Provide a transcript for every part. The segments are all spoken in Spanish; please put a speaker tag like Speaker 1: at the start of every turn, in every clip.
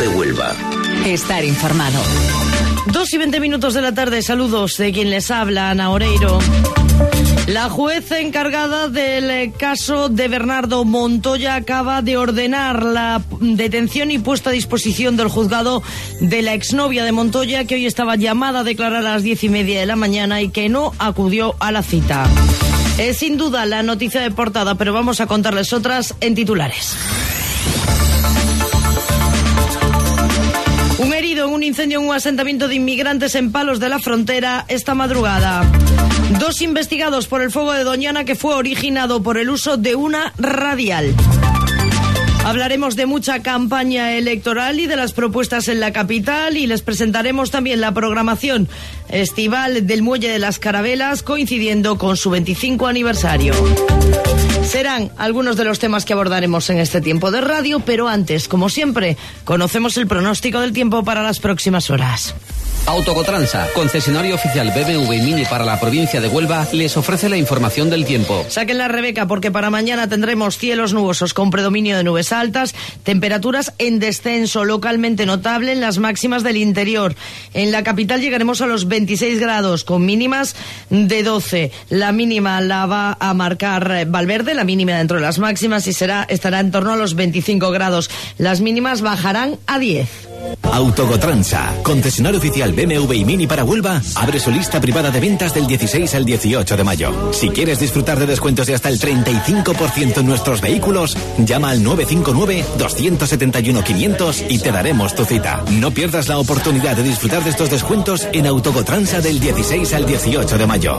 Speaker 1: de Huelva.
Speaker 2: Estar informado.
Speaker 3: 2:20 de la tarde, saludos de quien les habla, Ana Oreiro. La juez encargada del caso de Bernardo Montoya acaba de ordenar la detención y puesta a disposición del juzgado de la exnovia de Montoya, que hoy estaba llamada a declarar a las 10:30 de la mañana y que no acudió a la cita. Es sin duda la noticia de portada, pero vamos a contarles otras en titulares. Un herido en un incendio en un asentamiento de inmigrantes en Palos de la Frontera esta madrugada. 2 investigados por el fuego de Doñana, que fue originado por el uso de una radial. Hablaremos de mucha campaña electoral y de las propuestas en la capital, y les presentaremos también la programación estival del Muelle de las Carabelas, coincidiendo con su 25 aniversario. Serán algunos de los temas que abordaremos en este tiempo de radio, pero antes, como siempre, conocemos el pronóstico del tiempo para las próximas horas.
Speaker 4: Autocotransa, concesionario oficial BMW y Mini para la provincia de Huelva, les ofrece la información del tiempo.
Speaker 3: Saquen la Rebeca, porque para mañana tendremos cielos nubosos con predominio de nubes altas, temperaturas en descenso localmente notable en las máximas del interior. En la capital llegaremos a los 26 grados con mínimas de 12. La mínima la va a marcar Valverde, la mínima dentro de las máximas, y estará en torno a los 25 grados. Las mínimas bajarán a 10.
Speaker 5: Autocotransa, concesionario oficial BMW y Mini para Huelva, abre su lista privada de ventas del 16 al 18 de mayo. Si quieres disfrutar de descuentos de hasta el 35% en nuestros vehículos, llama al 959-271-500 y te daremos tu cita. No pierdas la oportunidad de disfrutar de estos descuentos en Autocotransa del 16 al 18 de mayo.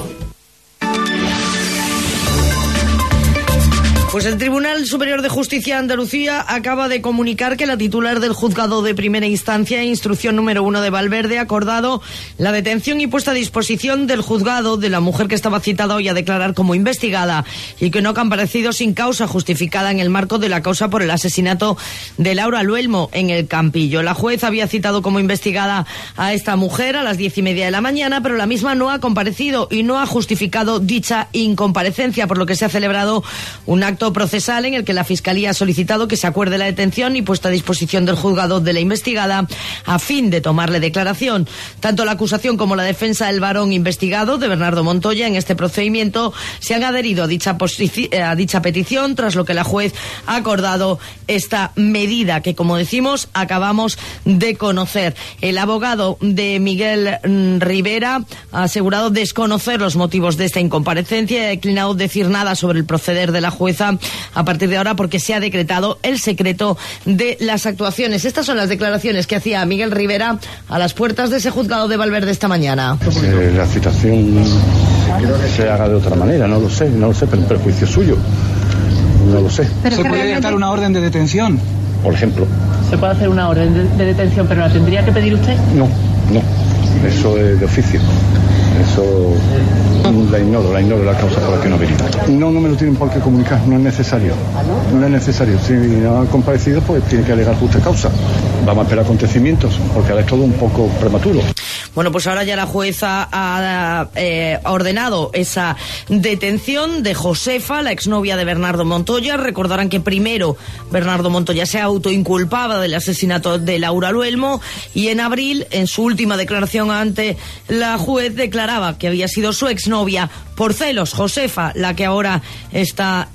Speaker 3: Pues el Tribunal Superior de Justicia de Andalucía acaba de comunicar que la titular del juzgado de primera instancia, instrucción número 1 de Valverde, ha acordado la detención y puesta a disposición del juzgado de la mujer que estaba citada hoy a declarar como investigada y que no ha comparecido sin causa justificada en el marco de la causa por el asesinato de Laura Luelmo en el Campillo. La juez había citado como investigada a esta mujer a las 10:30 de la mañana, pero la misma no ha comparecido y no ha justificado dicha incomparecencia, por lo que se ha celebrado un acto procesal en el que la Fiscalía ha solicitado que se acuerde la detención y puesta a disposición del juzgado de la investigada a fin de tomarle declaración. Tanto la acusación como la defensa del varón investigado, de Bernardo Montoya, en este procedimiento se han adherido a dicha petición, tras lo que la juez ha acordado esta medida que, como decimos, acabamos de conocer. El abogado de Miguel Rivera ha asegurado desconocer los motivos de esta incomparecencia y ha declinado decir nada sobre el proceder de la jueza a partir de ahora, porque se ha decretado el secreto de las actuaciones. Estas son las declaraciones que hacía Miguel Rivera a las puertas de ese juzgado de Valverde esta mañana.
Speaker 6: La citación se haga de otra manera, no lo sé, pero en perjuicio suyo, no lo sé.
Speaker 7: ¿Se puede dictar una orden de detención?
Speaker 6: Por ejemplo.
Speaker 8: Se puede hacer una orden de detención, pero ¿la tendría que pedir usted?
Speaker 6: No, eso es de oficio. Eso la ignoro la causa por la que no ha venido. No me lo tienen por qué comunicar, no es necesario. Si no ha comparecido, pues tiene que alegar justa causa. Vamos a esperar acontecimientos, porque ahora es todo un poco prematuro.
Speaker 3: Bueno, pues ahora ya la jueza ha ordenado esa detención de Josefa, la exnovia de Bernardo Montoya. Recordarán que primero Bernardo Montoya se autoinculpaba del asesinato de Laura Luelmo y en abril, en su última declaración ante la juez, declaraba que había sido su exnovia por celos, Josefa, la que ahora está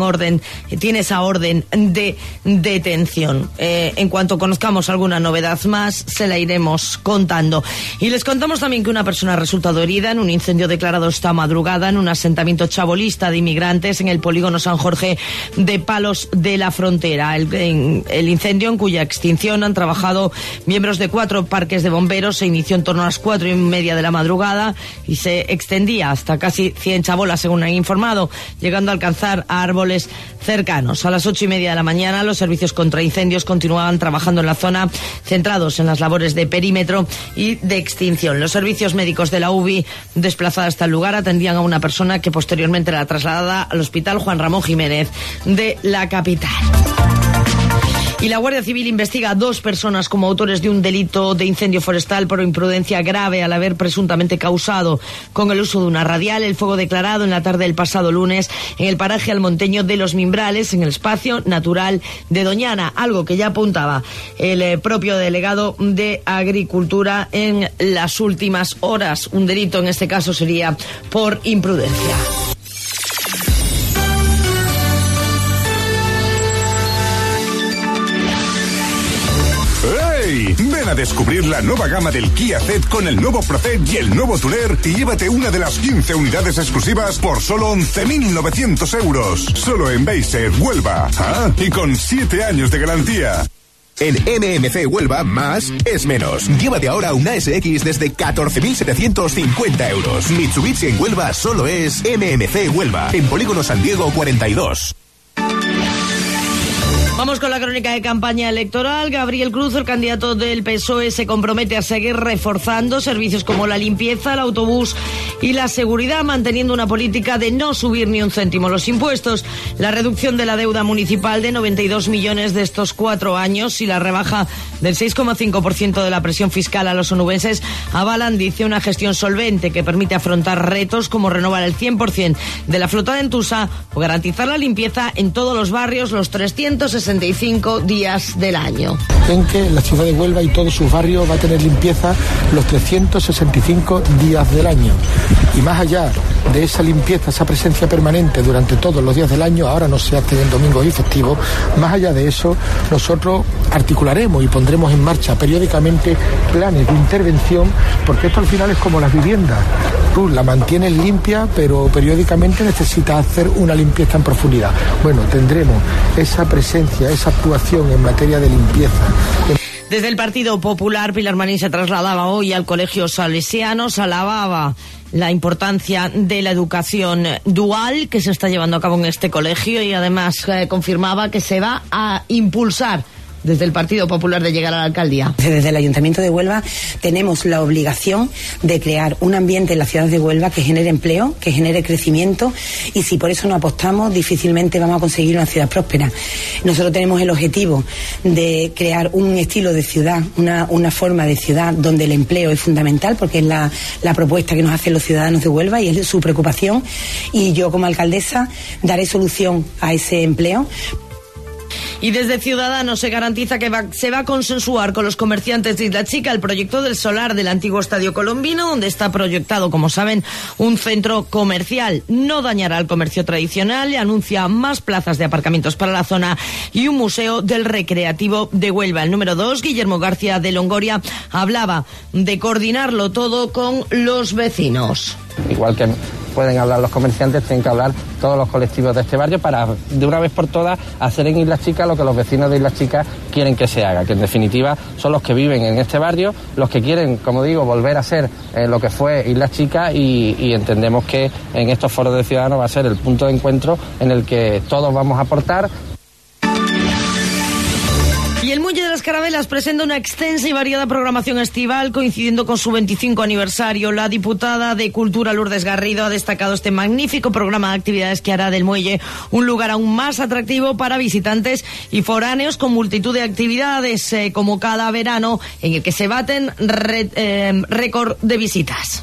Speaker 3: tiene esa orden de detención. En cuanto conozcamos alguna novedad más, se la iremos contando. Y les contamos también que una persona ha resultado herida en un incendio declarado esta madrugada en un asentamiento chabolista de inmigrantes en el polígono San Jorge de Palos de la Frontera. El incendio, en cuya extinción han trabajado miembros de 4 parques de bomberos, se inició en torno a las 4:30 de la madrugada y se extendía hasta casi 100 chabolas, según han informado, llegando a alcanzar a árboles cercanos. A las 8:30 de la mañana, los servicios contra incendios continuaban trabajando en la zona, centrados en las labores de perímetro y de extinción. Los servicios médicos de la UBI, desplazada hasta el lugar, atendían a una persona que posteriormente era trasladada al Hospital Juan Ramón Jiménez de la capital. Y la Guardia Civil investiga a 2 personas como autores de un delito de incendio forestal por imprudencia grave al haber presuntamente causado con el uso de una radial el fuego declarado en la tarde del pasado lunes en el paraje almonteño de Los Mimbrales, en el espacio natural de Doñana, algo que ya apuntaba el propio delegado de Agricultura en las últimas horas. Un delito en este caso sería por imprudencia.
Speaker 1: Ven a descubrir la nueva gama del Kia Ceed con el nuevo Proced y el nuevo Tourer y llévate una de las 15 unidades exclusivas por solo 11.900 euros. Solo en Beiser, Huelva. Y con 7 años de garantía.
Speaker 2: En MMC Huelva, más es menos. Llévate ahora una SX desde 14.750 euros. Mitsubishi en Huelva solo es MMC Huelva. En Polígono San Diego 42.
Speaker 3: Vamos con la crónica de campaña electoral. Gabriel Cruz, el candidato del PSOE, se compromete a seguir reforzando servicios como la limpieza, el autobús y la seguridad, manteniendo una política de no subir ni un céntimo los impuestos. La reducción de la deuda municipal de 92 millones de estos 4 años y la rebaja del 6,5% de la presión fiscal a los onubenses avalan, dice, una gestión solvente que permite afrontar retos como renovar el 100% de la flota de Entusa o garantizar la limpieza en todos los barrios los 365 días del año.
Speaker 9: En que la ciudad de Huelva y todos sus barrios va a tener limpieza los 365 días del año. Y más allá de esa limpieza, esa presencia permanente durante todos los días del año, ahora no se hace en domingos y festivos, más allá de eso, nosotros articularemos y pondremos en marcha periódicamente planes de intervención, porque esto al final es como las viviendas. Tú la mantienes limpia, pero periódicamente necesitas hacer una limpieza en profundidad. Bueno, tendremos esa presencia, esa actuación en materia de limpieza.
Speaker 3: Desde el Partido Popular, Pilar Marín se trasladaba hoy al Colegio Salesianos, alababa la importancia de la educación dual que se está llevando a cabo en este colegio y además confirmaba que se va a impulsar desde el Partido Popular de llegar a la alcaldía.
Speaker 10: Desde el Ayuntamiento de Huelva tenemos la obligación de crear un ambiente en la ciudad de Huelva que genere empleo, que genere crecimiento, y si por eso no apostamos, difícilmente vamos a conseguir una ciudad próspera. Nosotros tenemos el objetivo de crear un estilo de ciudad, una forma de ciudad donde el empleo es fundamental, porque es la propuesta que nos hacen los ciudadanos de Huelva y es su preocupación, y yo como alcaldesa daré solución a ese empleo.
Speaker 3: Y desde Ciudadanos se garantiza que se va a consensuar con los comerciantes de Isla Chica el proyecto del solar del antiguo Estadio Colombino, donde está proyectado, como saben, un centro comercial. No dañará el comercio tradicional y anuncia más plazas de aparcamientos para la zona y un museo del recreativo de Huelva. El número 2, Guillermo García de Longoria, hablaba de coordinarlo todo con los vecinos.
Speaker 11: Igual que pueden hablar los comerciantes, tienen que hablar todos los colectivos de este barrio para, de una vez por todas, hacer en Isla Chica lo que los vecinos de Isla Chica quieren que se haga, que en definitiva son los que viven en este barrio, los que quieren, como digo, volver a ser lo que fue Isla Chica y entendemos que en estos foros de ciudadanos va a ser el punto de encuentro en el que todos vamos a aportar.
Speaker 3: Y el Muelle de las Carabelas presenta una extensa y variada programación estival coincidiendo con su 25 aniversario. La diputada de Cultura, Lourdes Garrido, ha destacado este magnífico programa de actividades que hará del muelle un lugar aún más atractivo para visitantes y foráneos, con multitud de actividades como cada verano, en el que se baten récord de visitas.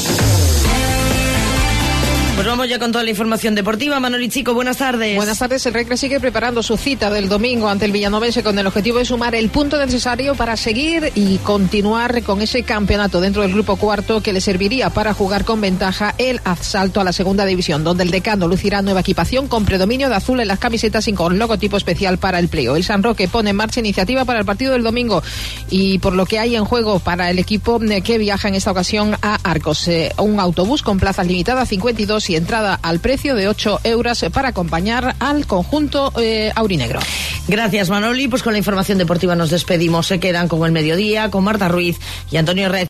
Speaker 3: Pues vamos ya con toda la información deportiva. Manoli Chico, buenas tardes.
Speaker 12: Buenas tardes. El Recre sigue preparando su cita del domingo ante el Villanovense con el objetivo de sumar el punto necesario para seguir y continuar con ese campeonato dentro del grupo cuarto que le serviría para jugar con ventaja el asalto a la segunda división, donde el decano lucirá nueva equipación con predominio de azul en las camisetas y con logotipo especial para el pliego. El San Roque pone en marcha iniciativa para el partido del domingo y por lo que hay en juego para el equipo que viaja en esta ocasión a Arcos. Un autobús con plazas limitadas, 52 y entrada al precio de 8 euros para acompañar al conjunto aurinegro.
Speaker 3: Gracias, Manoli. Pues con la información deportiva nos despedimos. Se quedan con el mediodía, con Marta Ruiz y Antonio Red.